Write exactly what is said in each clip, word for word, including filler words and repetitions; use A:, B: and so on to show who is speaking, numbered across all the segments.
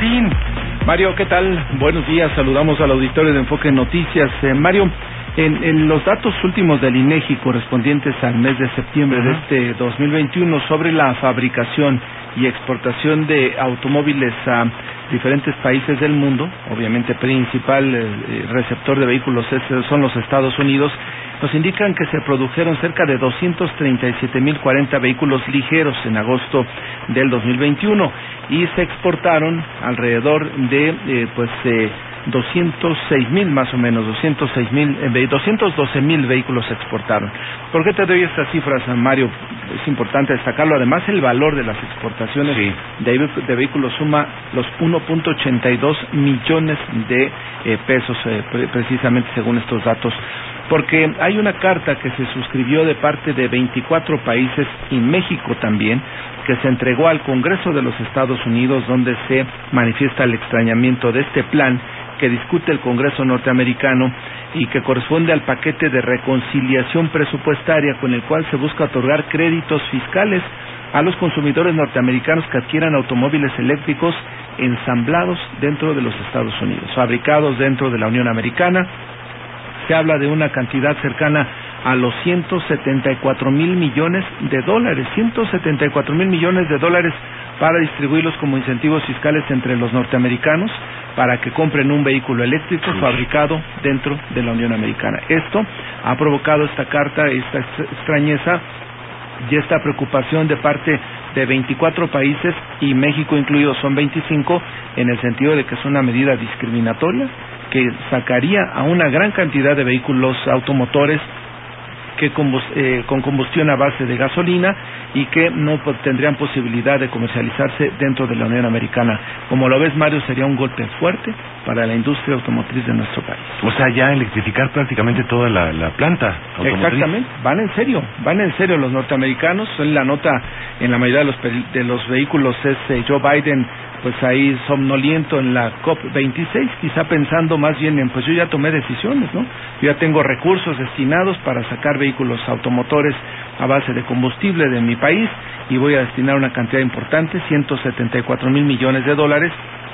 A: Martín.
B: Mario, ¿qué tal? Buenos días, saludamos al auditorio de Enfoque Noticias. Eh, Mario, en, en los datos últimos del INEGI correspondientes al mes de septiembre uh-huh. de este dos mil veintiuno sobre la fabricación y exportación de automóviles a diferentes países del mundo, obviamente principal eh, receptor de vehículos es, son los Estados Unidos, nos indican que se produjeron cerca de doscientos treinta y siete mil cuarenta vehículos ligeros en agosto del dos mil veintiuno y se exportaron alrededor de eh, pues eh, doscientos seis mil más o menos, doscientos seis mil, eh, doscientos doce mil vehículos se exportaron. ¿Por qué te doy estas cifras, Mario? Es importante destacarlo. Además, el valor de las exportaciones sí. de, de vehículos suma los uno punto ochenta y dos millones de eh, pesos, eh, pre- precisamente según estos datos. Porque hay una carta que se suscribió de parte de veinticuatro países y México también, que se entregó al Congreso de los Estados Unidos, donde se manifiesta el extrañamiento de este plan que discute el Congreso norteamericano y que corresponde al paquete de reconciliación presupuestaria con el cual se busca otorgar créditos fiscales a los consumidores norteamericanos que adquieran automóviles eléctricos ensamblados dentro de los Estados Unidos, fabricados dentro de la Unión Americana. Se habla de una cantidad cercana a los ciento setenta y cuatro mil millones de dólares, ciento setenta y cuatro mil millones de dólares para distribuirlos como incentivos fiscales entre los norteamericanos para que compren un vehículo eléctrico fabricado dentro de la Unión Americana. Esto ha provocado esta carta, esta extrañeza y esta preocupación de parte de veinticuatro países y México incluido son veinticinco, en el sentido de que es una medida discriminatoria que sacaría a una gran cantidad de vehículos automotores que combust- eh, con combustión a base de gasolina y que no po- tendrían posibilidad de comercializarse dentro de la Unión Americana. Como lo ves, Mario, sería un golpe fuerte para la industria automotriz de nuestro país.
A: O sea, ya electrificar prácticamente toda la, la planta automotriz.
B: Exactamente, van en serio, van en serio los norteamericanos. En la nota, en la mayoría de los, pe- de los vehículos es eh, Joe Biden, pues ahí somnoliento en la COP veintiséis, quizá pensando más bien en, pues yo ya tomé decisiones, ¿no? Yo ya tengo recursos destinados para sacar vehículos automotores a base de combustible de mi país y voy a destinar una cantidad importante, ciento setenta y cuatro mil millones de dólares,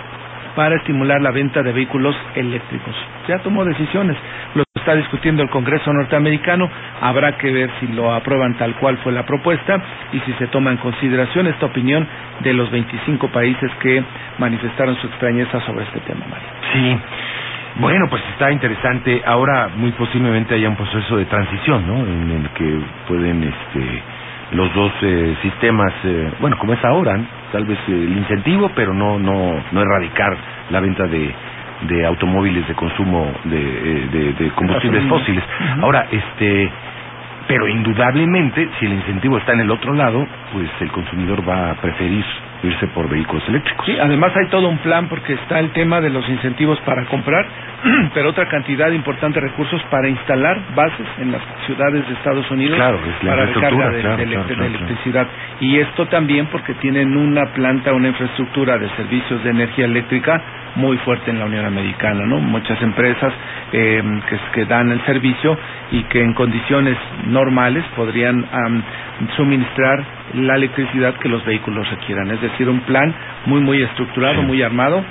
B: para estimular la venta de vehículos eléctricos. Ya tomó decisiones, lo está discutiendo el Congreso norteamericano, habrá que ver si lo aprueban tal cual fue la propuesta y si se toma en consideración esta opinión de los veinticinco países que manifestaron su extrañeza sobre este tema, Mario.
A: Sí, bueno, pues está interesante. Ahora muy posiblemente haya un proceso de transición, ¿no? En el que pueden este los dos eh, sistemas, eh, bueno, como es ahora, ¿no? Tal vez eh, el incentivo, pero no no no erradicar la venta de de automóviles de consumo de eh, de, de combustibles fósiles. Uh-huh. Ahora, este, pero indudablemente, si el incentivo está en el otro lado, pues el consumidor va a preferir irse por vehículos eléctricos.
B: Sí, además hay todo un plan porque está el tema de los incentivos para comprar, pero otra cantidad importante de recursos para instalar bases en las ciudades de Estados Unidos,
A: claro, es la
B: para recarga de,
A: claro,
B: de,
A: claro,
B: de
A: claro,
B: electricidad. Claro. Y esto también porque tienen una planta, una infraestructura de servicios de energía eléctrica muy fuerte en la Unión Americana, ¿no? Muchas empresas eh, que, que dan el servicio y que en condiciones normales podrían um, suministrar la electricidad que los vehículos requieran. Es decir, un plan muy, muy estructurado, sí. muy armado.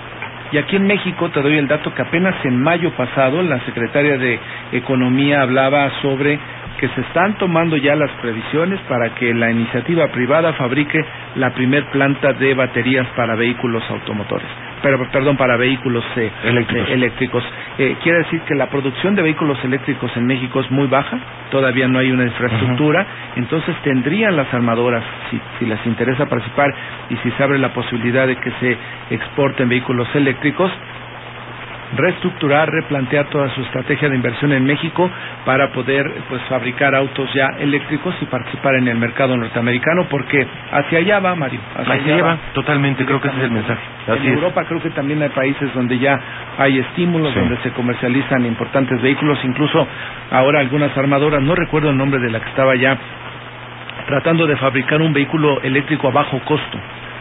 B: Y aquí en México te doy el dato que apenas en mayo pasado la secretaria de Economía hablaba sobre que se están tomando ya las previsiones para que la iniciativa privada fabrique la primer planta de baterías para vehículos automotores. Pero, perdón, para vehículos eh, eléctricos. Eh, eléctricos. Eh, quiere decir que la producción de vehículos eléctricos en México es muy baja, todavía no hay una infraestructura, uh-huh. entonces tendrían las armadoras, si, si les interesa participar y si se abre la posibilidad de que se exporten vehículos eléctricos, reestructurar, replantear toda su estrategia de inversión en México para poder pues fabricar autos ya eléctricos y participar en el mercado norteamericano, porque hacia allá va, Mario.
A: Hacia, hacia allá va, totalmente, creo que ese es el mensaje.
B: Así en Europa es. Creo que también hay países donde ya hay estímulos, sí. donde se comercializan importantes vehículos, incluso ahora algunas armadoras, no recuerdo el nombre de la que estaba ya tratando de fabricar un vehículo eléctrico a bajo costo,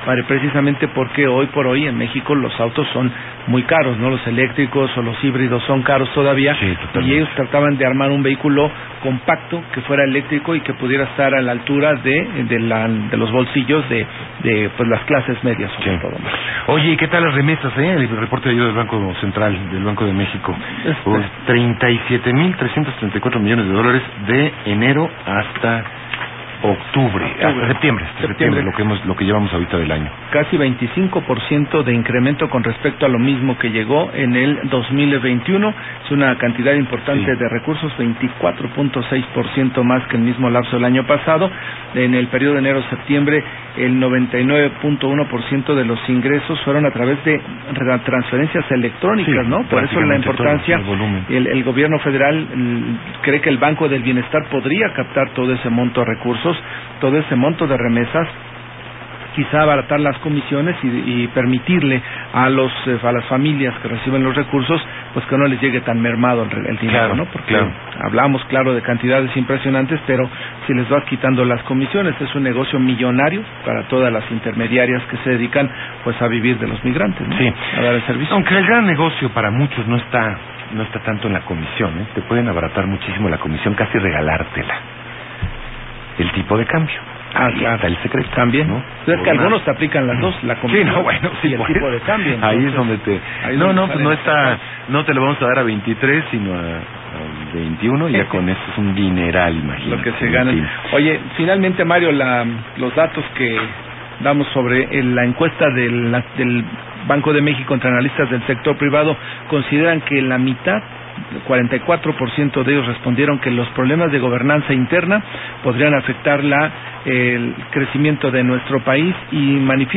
B: Mario, precisamente porque hoy por hoy en México los autos son muy caros, ¿no? Los eléctricos o los híbridos son caros todavía,
A: sí,
B: y ellos trataban de armar un vehículo compacto que fuera eléctrico y que pudiera estar a la altura de de, la, de los bolsillos de, de pues las clases medias sobre
A: sí.
B: todo.
A: Oye, ¿y qué tal las remesas, eh? El reporte de ayuda del Banco Central, del Banco de México.
B: Este...
A: Pues treinta y siete mil trescientos treinta y cuatro millones de dólares de enero hasta octubre,
B: octubre.
A: hasta septiembre, hasta septiembre,
B: septiembre,
A: lo que hemos, lo que llevamos ahorita del año.
B: Casi veinticinco por ciento de incremento con respecto a lo mismo que llegó en el dos mil veintiuno. Es una cantidad importante sí. de recursos, veinticuatro punto seis por ciento más que el mismo lapso del año pasado. En el periodo de enero-septiembre, el noventa y nueve punto uno por ciento de los ingresos fueron a través de transferencias electrónicas,
A: sí,
B: ¿no? Por eso la importancia, el, el, el gobierno federal el, cree que el Banco del Bienestar podría captar todo ese monto de recursos, todo ese monto de remesas, quizá abaratar las comisiones y, y permitirle a los eh, a las familias que reciben los recursos, pues que no les llegue tan mermado el, el dinero,
A: claro,
B: ¿no? Porque
A: claro.
B: hablamos, claro, de cantidades impresionantes, pero si les vas quitando las comisiones, es un negocio millonario para todas las intermediarias que se dedican, pues, a vivir de los migrantes, ¿no?
A: Sí.
B: A dar el servicio.
A: Aunque el gran negocio para muchos no está no está tanto en la comisión, ¿eh? Te pueden abaratar muchísimo la comisión, casi regalártela. El tipo de cambio.
B: Ah, claro.
A: Está el secreto.
B: También, ¿no? Es que
A: una...
B: algunos te aplican las dos, la comisión
A: sí, no, bueno, sí,
B: y el
A: pues,
B: tipo de cambio.
A: Entonces, ahí es donde te... No, no, pues no está... No te lo vamos a dar a veintitrés, sino a, a veintiuno, y ya con eso es un dineral, imagínate.
B: Lo que se gana. Oye, finalmente, Mario, la, los datos que damos sobre el, la encuesta del, la, del Banco de México entre analistas del sector privado consideran que la mitad, cuarenta y cuatro por ciento de ellos respondieron que los problemas de gobernanza interna podrían afectar la, el crecimiento de nuestro país, y manifiestan